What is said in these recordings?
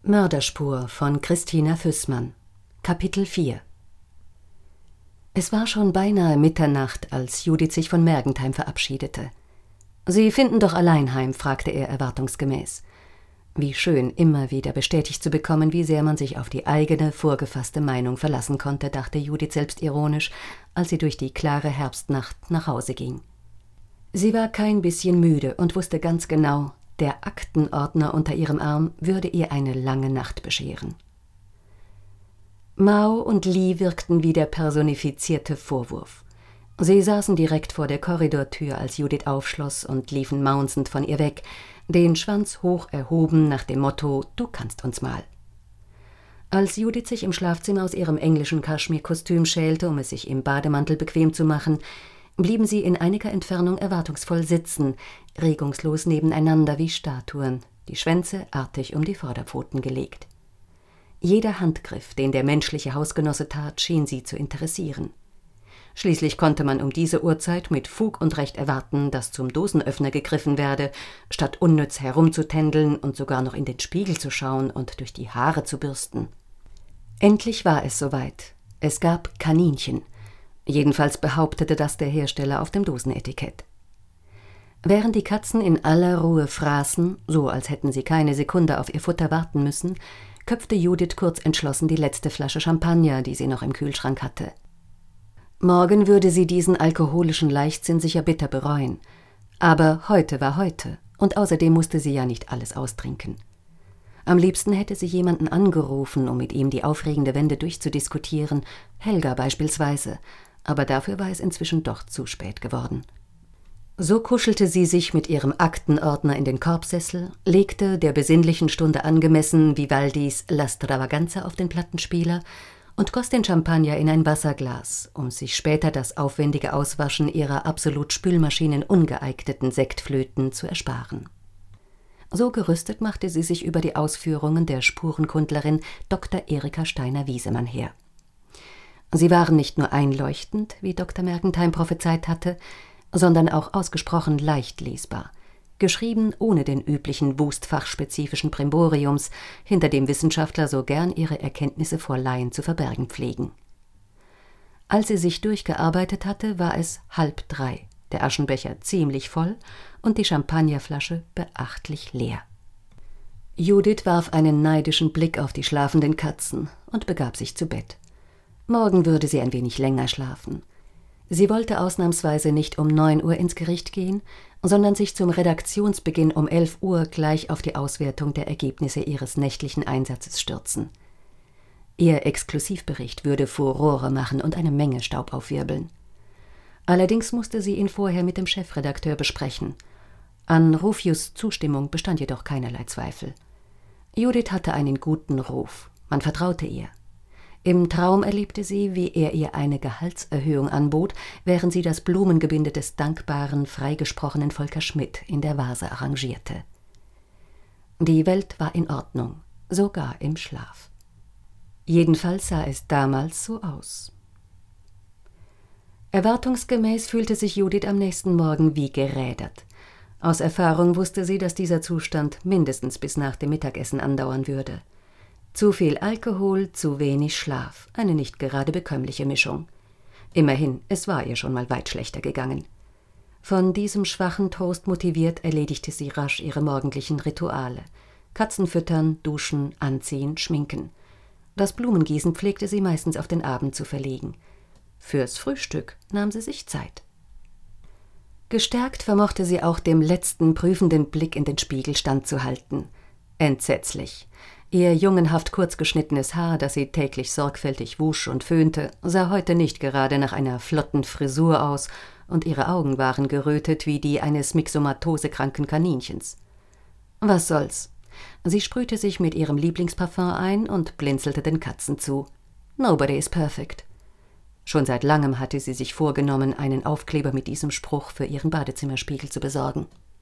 Mörderspur von Christina Füßmann. Kapitel 4. Es war schon beinahe Mitternacht, als Judith sich von Mergentheim verabschiedete. »Sie finden doch allein heim?« fragte er erwartungsgemäß. Wie schön, immer wieder bestätigt zu bekommen, wie sehr man sich auf die eigene, vorgefasste Meinung verlassen konnte, dachte Judith selbstironisch, als sie durch die klare Herbstnacht nach Hause ging. Sie war kein bisschen müde und wusste ganz genau, der Aktenordner unter ihrem Arm würde ihr eine lange Nacht bescheren. Mao und Li wirkten wie der personifizierte Vorwurf. Sie saßen direkt vor der Korridortür, als Judith aufschloss, und liefen maunzend von ihr weg, den Schwanz hoch erhoben nach dem Motto »Du kannst uns mal«. Als Judith sich im Schlafzimmer aus ihrem englischen Kaschmirkostüm schälte, um es sich im Bademantel bequem zu machen, blieben sie in einiger Entfernung erwartungsvoll sitzen, regungslos nebeneinander wie Statuen, die Schwänze artig um die Vorderpfoten gelegt. Jeder Handgriff, den der menschliche Hausgenosse tat, schien sie zu interessieren. Schließlich konnte man um diese Uhrzeit mit Fug und Recht erwarten, dass zum Dosenöffner gegriffen werde, statt unnütz herumzutändeln und sogar noch in den Spiegel zu schauen und durch die Haare zu bürsten. Endlich war es soweit. Es gab Kaninchen. Jedenfalls behauptete das der Hersteller auf dem Dosenetikett. Während die Katzen in aller Ruhe fraßen, so als hätten sie keine Sekunde auf ihr Futter warten müssen, köpfte Judith kurz entschlossen die letzte Flasche Champagner, die sie noch im Kühlschrank hatte. Morgen würde sie diesen alkoholischen Leichtsinn sicher bitter bereuen. Aber heute war heute, und außerdem musste sie ja nicht alles austrinken. Am liebsten hätte sie jemanden angerufen, um mit ihm die aufregende Wende durchzudiskutieren, Helga beispielsweise, aber dafür war es inzwischen doch zu spät geworden. So kuschelte sie sich mit ihrem Aktenordner in den Korbsessel, legte, der besinnlichen Stunde angemessen, Vivaldis La Stravaganza auf den Plattenspieler und goss den Champagner in ein Wasserglas, um sich später das aufwendige Auswaschen ihrer absolut Spülmaschinen ungeeigneten Sektflöten zu ersparen. So gerüstet machte sie sich über die Ausführungen der Spurenkundlerin Dr. Erika Steiner-Wiesemann her. Sie waren nicht nur einleuchtend, wie Dr. Mergentheim prophezeit hatte, sondern auch ausgesprochen leicht lesbar, geschrieben ohne den üblichen wustfachspezifischen Brimboriums, hinter dem Wissenschaftler so gern ihre Erkenntnisse vor Laien zu verbergen pflegen. Als sie sich durchgearbeitet hatte, war es 2:30, der Aschenbecher ziemlich voll und die Champagnerflasche beachtlich leer. Judith warf einen neidischen Blick auf die schlafenden Katzen und begab sich zu Bett. Morgen würde sie ein wenig länger schlafen. Sie wollte ausnahmsweise nicht um 9 Uhr ins Gericht gehen, sondern sich zum Redaktionsbeginn um 11 Uhr gleich auf die Auswertung der Ergebnisse ihres nächtlichen Einsatzes stürzen. Ihr Exklusivbericht würde Furore machen und eine Menge Staub aufwirbeln. Allerdings musste sie ihn vorher mit dem Chefredakteur besprechen. An Rufius' Zustimmung bestand jedoch keinerlei Zweifel. Judith hatte einen guten Ruf, man vertraute ihr. Im Traum erlebte sie, wie er ihr eine Gehaltserhöhung anbot, während sie das Blumengebinde des dankbaren, freigesprochenen Volker Schmidt in der Vase arrangierte. Die Welt war in Ordnung, sogar im Schlaf. Jedenfalls sah es damals so aus. Erwartungsgemäß fühlte sich Judith am nächsten Morgen wie gerädert. Aus Erfahrung wusste sie, dass dieser Zustand mindestens bis nach dem Mittagessen andauern würde. Zu viel Alkohol, zu wenig Schlaf, eine nicht gerade bekömmliche Mischung. Immerhin, es war ihr schon mal weit schlechter gegangen. Von diesem schwachen Trost motiviert erledigte sie rasch ihre morgendlichen Rituale. Katzen füttern, duschen, anziehen, schminken. Das Blumengießen pflegte sie meistens auf den Abend zu verlegen. Fürs Frühstück nahm sie sich Zeit. Gestärkt vermochte sie auch dem letzten prüfenden Blick in den Spiegel standzuhalten. Entsetzlich. Ihr jungenhaft kurz geschnittenes Haar, das sie täglich sorgfältig wusch und föhnte, sah heute nicht gerade nach einer flotten Frisur aus, und ihre Augen waren gerötet wie die eines myxomatose-kranken Kaninchens. Was soll's? Sie sprühte sich mit ihrem Lieblingsparfum ein und blinzelte den Katzen zu. Nobody is perfect. Schon seit langem hatte sie sich vorgenommen, einen Aufkleber mit diesem Spruch für ihren Badezimmerspiegel zu besorgen.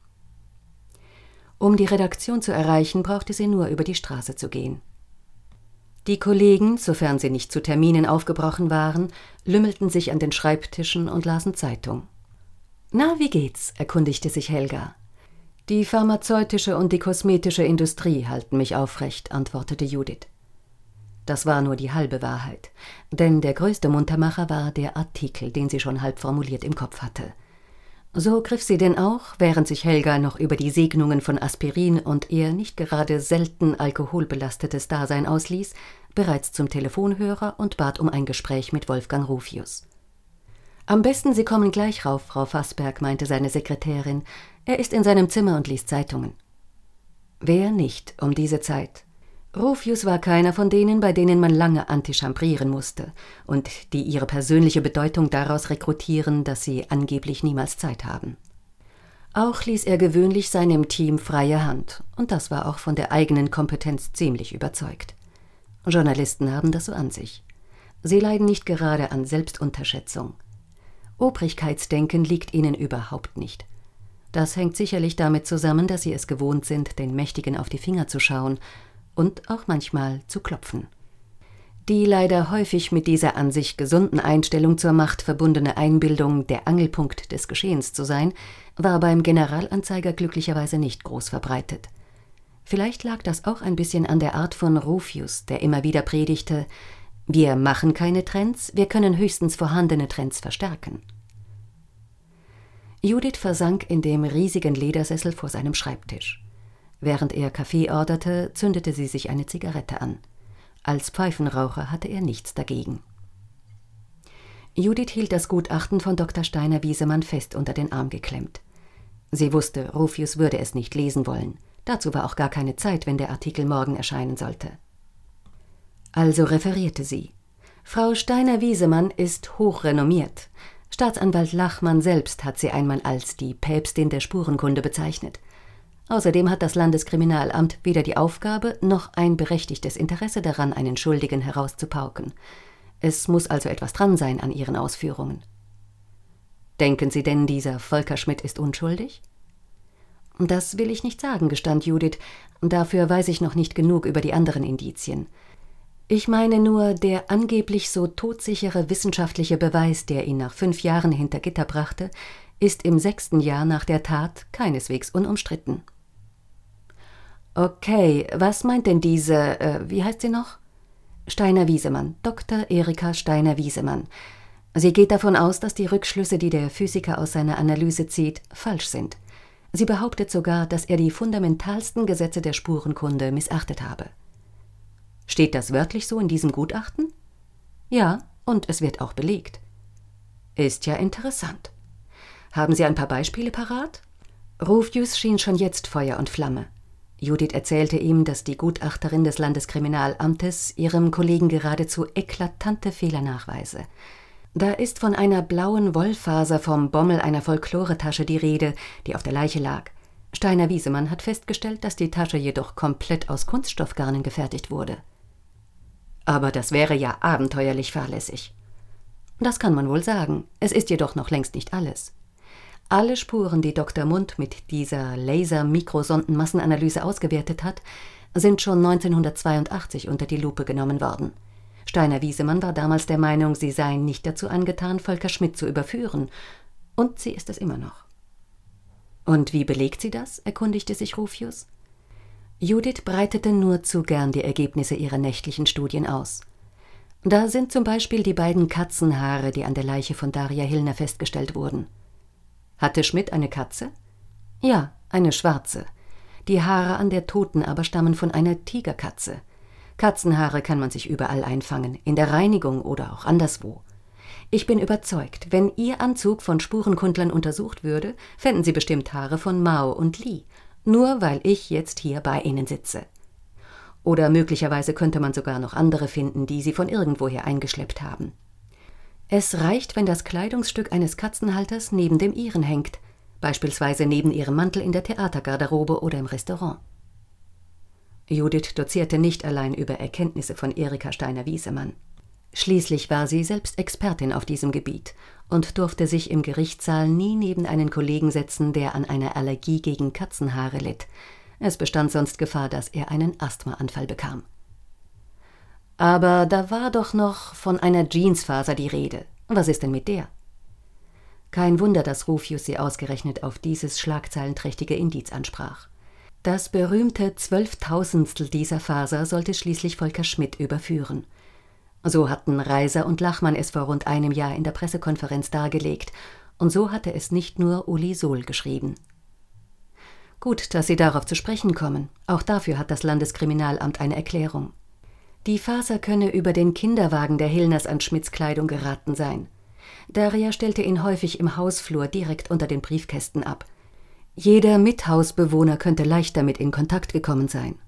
Um die Redaktion zu erreichen, brauchte sie nur über die Straße zu gehen. Die Kollegen, sofern sie nicht zu Terminen aufgebrochen waren, lümmelten sich an den Schreibtischen und lasen Zeitung. »Na, wie geht's?« erkundigte sich Helga. »Die pharmazeutische und die kosmetische Industrie halten mich aufrecht«, antwortete Judith. Das war nur die halbe Wahrheit, denn der größte Muntermacher war der Artikel, den sie schon halb formuliert im Kopf hatte. So griff sie denn auch, während sich Helga noch über die Segnungen von Aspirin und ihr nicht gerade selten alkoholbelastetes Dasein ausließ, bereits zum Telefonhörer und bat um ein Gespräch mit Wolfgang Rufius. »Am besten, Sie kommen gleich rauf, Frau Fassberg«, meinte seine Sekretärin. »Er ist in seinem Zimmer und liest Zeitungen.« Wer nicht um diese Zeit? Rufius war keiner von denen, bei denen man lange antichambrieren musste und die ihre persönliche Bedeutung daraus rekrutieren, dass sie angeblich niemals Zeit haben. Auch ließ er gewöhnlich seinem Team freie Hand, und das war auch von der eigenen Kompetenz ziemlich überzeugt. Journalisten haben das so an sich. Sie leiden nicht gerade an Selbstunterschätzung. Obrigkeitsdenken liegt ihnen überhaupt nicht. Das hängt sicherlich damit zusammen, dass sie es gewohnt sind, den Mächtigen auf die Finger zu schauen und auch manchmal zu klopfen. Die leider häufig mit dieser an sich gesunden Einstellung zur Macht verbundene Einbildung, der Angelpunkt des Geschehens zu sein, war beim Generalanzeiger glücklicherweise nicht groß verbreitet. Vielleicht lag das auch ein bisschen an der Art von Rufius, der immer wieder predigte: Wir machen keine Trends, wir können höchstens vorhandene Trends verstärken. Judith versank in dem riesigen Ledersessel vor seinem Schreibtisch. Während er Kaffee orderte, zündete sie sich eine Zigarette an. Als Pfeifenraucher hatte er nichts dagegen. Judith hielt das Gutachten von Dr. Steiner-Wiesemann fest unter den Arm geklemmt. Sie wusste, Rufius würde es nicht lesen wollen. Dazu war auch gar keine Zeit, wenn der Artikel morgen erscheinen sollte. Also referierte sie. Frau Steiner-Wiesemann ist hochrenommiert. Staatsanwalt Lachmann selbst hat sie einmal als die Päpstin der Spurenkunde bezeichnet. Außerdem hat das Landeskriminalamt weder die Aufgabe noch ein berechtigtes Interesse daran, einen Schuldigen herauszupauken. Es muss also etwas dran sein an ihren Ausführungen. Denken Sie denn, dieser Volker Schmidt ist unschuldig? Das will ich nicht sagen, gestand Judith. Dafür weiß ich noch nicht genug über die anderen Indizien. Ich meine nur, der angeblich so todsichere wissenschaftliche Beweis, der ihn nach 5 Jahren hinter Gitter brachte, ist im 6. Jahr nach der Tat keineswegs unumstritten. Okay, was meint denn diese, wie heißt sie noch? Steiner-Wiesemann, Dr. Erika Steiner-Wiesemann. Sie geht davon aus, dass die Rückschlüsse, die der Physiker aus seiner Analyse zieht, falsch sind. Sie behauptet sogar, dass er die fundamentalsten Gesetze der Spurenkunde missachtet habe. Steht das wörtlich so in diesem Gutachten? Ja, und es wird auch belegt. Ist ja interessant. Haben Sie ein paar Beispiele parat? Rufius schien schon jetzt Feuer und Flamme. Judith erzählte ihm, dass die Gutachterin des Landeskriminalamtes ihrem Kollegen geradezu eklatante Fehler nachweise. Da ist von einer blauen Wollfaser vom Bommel einer Folkloretasche die Rede, die auf der Leiche lag. Steiner-Wiesemann hat festgestellt, dass die Tasche jedoch komplett aus Kunststoffgarnen gefertigt wurde. Aber das wäre ja abenteuerlich fahrlässig. Das kann man wohl sagen, es ist jedoch noch längst nicht alles. Alle Spuren, die Dr. Mundt mit dieser Laser-Mikrosondenmassenanalyse ausgewertet hat, sind schon 1982 unter die Lupe genommen worden. Steiner-Wiesemann war damals der Meinung, sie seien nicht dazu angetan, Volker Schmidt zu überführen. Und sie ist es immer noch. Und wie belegt sie das?, erkundigte sich Rufius. Judith breitete nur zu gern die Ergebnisse ihrer nächtlichen Studien aus. Da sind zum Beispiel die beiden Katzenhaare, die an der Leiche von Daria Hillner festgestellt wurden. Hatte Schmidt eine Katze? Ja, eine schwarze. Die Haare an der Toten aber stammen von einer Tigerkatze. Katzenhaare kann man sich überall einfangen, in der Reinigung oder auch anderswo. Ich bin überzeugt, wenn Ihr Anzug von Spurenkundlern untersucht würde, fänden Sie bestimmt Haare von Mao und Li, nur weil ich jetzt hier bei Ihnen sitze. Oder möglicherweise könnte man sogar noch andere finden, die Sie von irgendwoher eingeschleppt haben. Es reicht, wenn das Kleidungsstück eines Katzenhalters neben dem Ihren hängt, beispielsweise neben ihrem Mantel in der Theatergarderobe oder im Restaurant. Judith dozierte nicht allein über Erkenntnisse von Erika Steiner-Wiesemann. Schließlich war sie selbst Expertin auf diesem Gebiet und durfte sich im Gerichtssaal nie neben einen Kollegen setzen, der an einer Allergie gegen Katzenhaare litt. Es bestand sonst Gefahr, dass er einen Asthmaanfall bekam. Aber da war doch noch von einer Jeansfaser die Rede. Was ist denn mit der? Kein Wunder, dass Rufius sie ausgerechnet auf dieses schlagzeilenträchtige Indiz ansprach. Das berühmte 12.000stel dieser Faser sollte schließlich Volker Schmidt überführen. So hatten Reiser und Lachmann es vor rund einem Jahr in der Pressekonferenz dargelegt, und so hatte es nicht nur Uli Sohl geschrieben. Gut, dass Sie darauf zu sprechen kommen. Auch dafür hat das Landeskriminalamt eine Erklärung. Die Faser könne über den Kinderwagen der Hillners an Schmidts Kleidung geraten sein. Daria stellte ihn häufig im Hausflur direkt unter den Briefkästen ab. Jeder Mithausbewohner könnte leicht damit in Kontakt gekommen sein.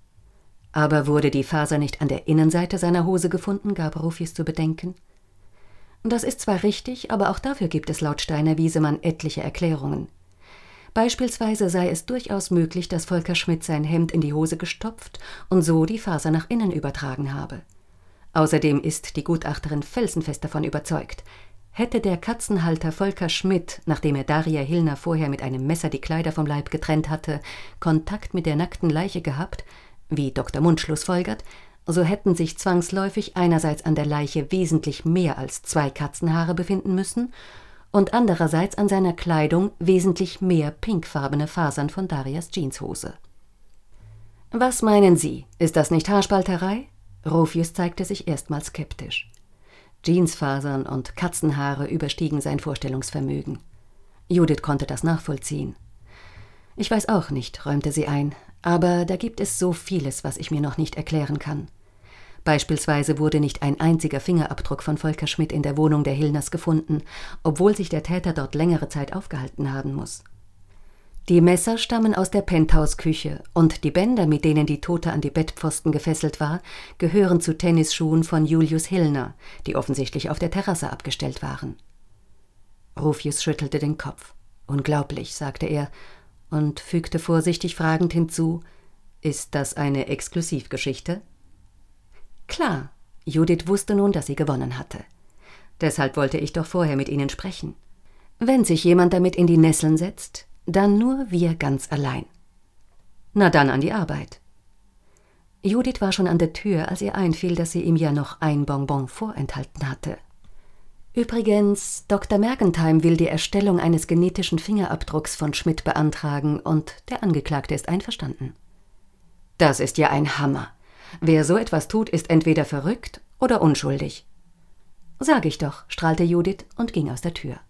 Aber wurde die Faser nicht an der Innenseite seiner Hose gefunden, gab Rufius zu bedenken. Das ist zwar richtig, aber auch dafür gibt es laut Steiner-Wiesemann etliche Erklärungen. Beispielsweise sei es durchaus möglich, dass Volker Schmidt sein Hemd in die Hose gestopft und so die Faser nach innen übertragen habe. Außerdem ist die Gutachterin felsenfest davon überzeugt, hätte der Katzenhalter Volker Schmidt, nachdem er Daria Hillner vorher mit einem Messer die Kleider vom Leib getrennt hatte, Kontakt mit der nackten Leiche gehabt, wie Dr. Mund schlussfolgert, so hätten sich zwangsläufig einerseits an der Leiche wesentlich mehr als 2 Katzenhaare befinden müssen und andererseits an seiner Kleidung wesentlich mehr pinkfarbene Fasern von Darias Jeanshose. »Was meinen Sie, ist das nicht Haarspalterei?« Rufius zeigte sich erstmals skeptisch. Jeansfasern und Katzenhaare überstiegen sein Vorstellungsvermögen. Judith konnte das nachvollziehen. »Ich weiß auch nicht«, räumte sie ein, »aber da gibt es so vieles, was ich mir noch nicht erklären kann. Beispielsweise wurde nicht ein einziger Fingerabdruck von Volker Schmidt in der Wohnung der Hillners gefunden, obwohl sich der Täter dort längere Zeit aufgehalten haben muss. Die Messer stammen aus der Penthouse-Küche und die Bänder, mit denen die Tote an die Bettpfosten gefesselt war, gehören zu Tennisschuhen von Julius Hillner, die offensichtlich auf der Terrasse abgestellt waren.« Rufius schüttelte den Kopf. »Unglaublich«, sagte er und fügte vorsichtig fragend hinzu, »ist das eine Exklusivgeschichte?« »Klar«, Judith wusste nun, dass sie gewonnen hatte. »Deshalb wollte ich doch vorher mit Ihnen sprechen. Wenn sich jemand damit in die Nesseln setzt, dann nur wir ganz allein.« »Na dann an die Arbeit.« Judith war schon an der Tür, als ihr einfiel, dass sie ihm ja noch ein Bonbon vorenthalten hatte. »Übrigens, Dr. Mergentheim will die Erstellung eines genetischen Fingerabdrucks von Schmidt beantragen und der Angeklagte ist einverstanden.« »Das ist ja ein Hammer. Wer so etwas tut, ist entweder verrückt oder unschuldig.« »Sag ich doch«, strahlte Judith und ging aus der Tür.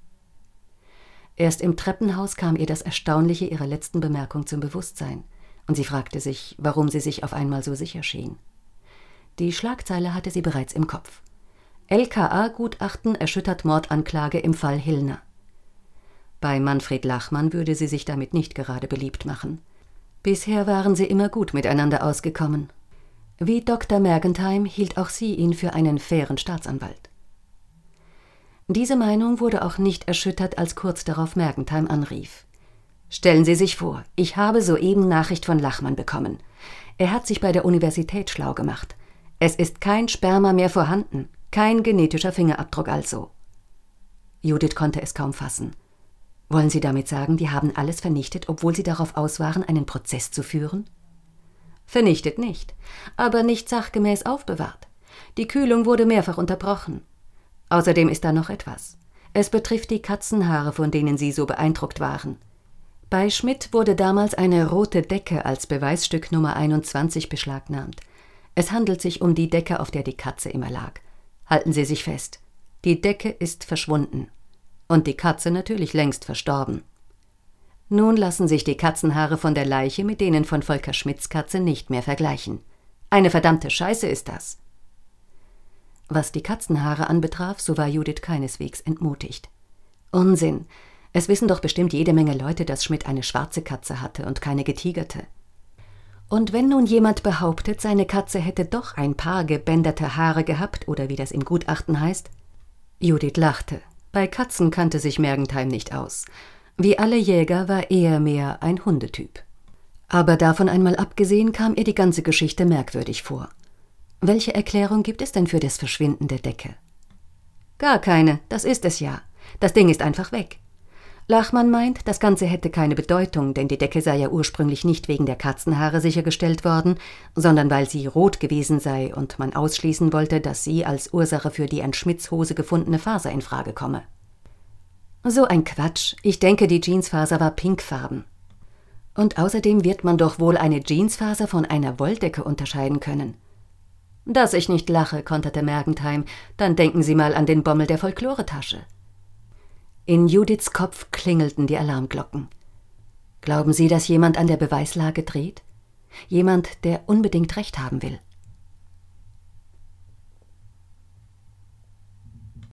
Erst im Treppenhaus kam ihr das Erstaunliche ihrer letzten Bemerkung zum Bewusstsein, und sie fragte sich, warum sie sich auf einmal so sicher schien. Die Schlagzeile hatte sie bereits im Kopf. LKA-Gutachten erschüttert Mordanklage im Fall Hillner. Bei Manfred Lachmann würde sie sich damit nicht gerade beliebt machen. Bisher waren sie immer gut miteinander ausgekommen. Wie Dr. Mergentheim hielt auch sie ihn für einen fairen Staatsanwalt. Diese Meinung wurde auch nicht erschüttert, als kurz darauf Mergentheim anrief. »Stellen Sie sich vor, ich habe soeben Nachricht von Lachmann bekommen. Er hat sich bei der Universität schlau gemacht. Es ist kein Sperma mehr vorhanden, kein genetischer Fingerabdruck also.« Judith konnte es kaum fassen. »Wollen Sie damit sagen, die haben alles vernichtet, obwohl sie darauf aus waren, einen Prozess zu führen?« »Vernichtet nicht, aber nicht sachgemäß aufbewahrt. Die Kühlung wurde mehrfach unterbrochen. Außerdem ist da noch etwas. Es betrifft die Katzenhaare, von denen Sie so beeindruckt waren. Bei Schmidt wurde damals eine rote Decke als Beweisstück Nummer 21 beschlagnahmt. Es handelt sich um die Decke, auf der die Katze immer lag. Halten Sie sich fest. Die Decke ist verschwunden. Und die Katze natürlich längst verstorben. Nun lassen sich die Katzenhaare von der Leiche mit denen von Volker Schmidts Katze nicht mehr vergleichen. Eine verdammte Scheiße ist das.« Was die Katzenhaare anbetraf, so war Judith keineswegs entmutigt. »Unsinn. Es wissen doch bestimmt jede Menge Leute, dass Schmidt eine schwarze Katze hatte und keine getigerte. Und wenn nun jemand behauptet, seine Katze hätte doch ein paar gebänderte Haare gehabt, oder wie das im Gutachten heißt?« Judith lachte. Bei Katzen kannte sich Mergentheim nicht aus. Wie alle Jäger war er mehr ein Hundetyp. Aber davon einmal abgesehen kam ihr die ganze Geschichte merkwürdig vor. Welche Erklärung gibt es denn für das Verschwinden der Decke? »Gar keine, das ist es ja. Das Ding ist einfach weg. Lachmann meint, das Ganze hätte keine Bedeutung, denn die Decke sei ja ursprünglich nicht wegen der Katzenhaare sichergestellt worden, sondern weil sie rot gewesen sei und man ausschließen wollte, dass sie als Ursache für die an Schmidts Hose gefundene Faser in Frage komme.« »So ein Quatsch. Ich denke, die Jeansfaser war pinkfarben.« »Und außerdem wird man doch wohl eine Jeansfaser von einer Wolldecke unterscheiden können.« »Dass ich nicht lache«, konterte Mergentheim, »dann denken Sie mal an den Bommel der Folkloretasche.« In Judiths Kopf klingelten die Alarmglocken. »Glauben Sie, dass jemand an der Beweislage dreht? Jemand, der unbedingt Recht haben will?«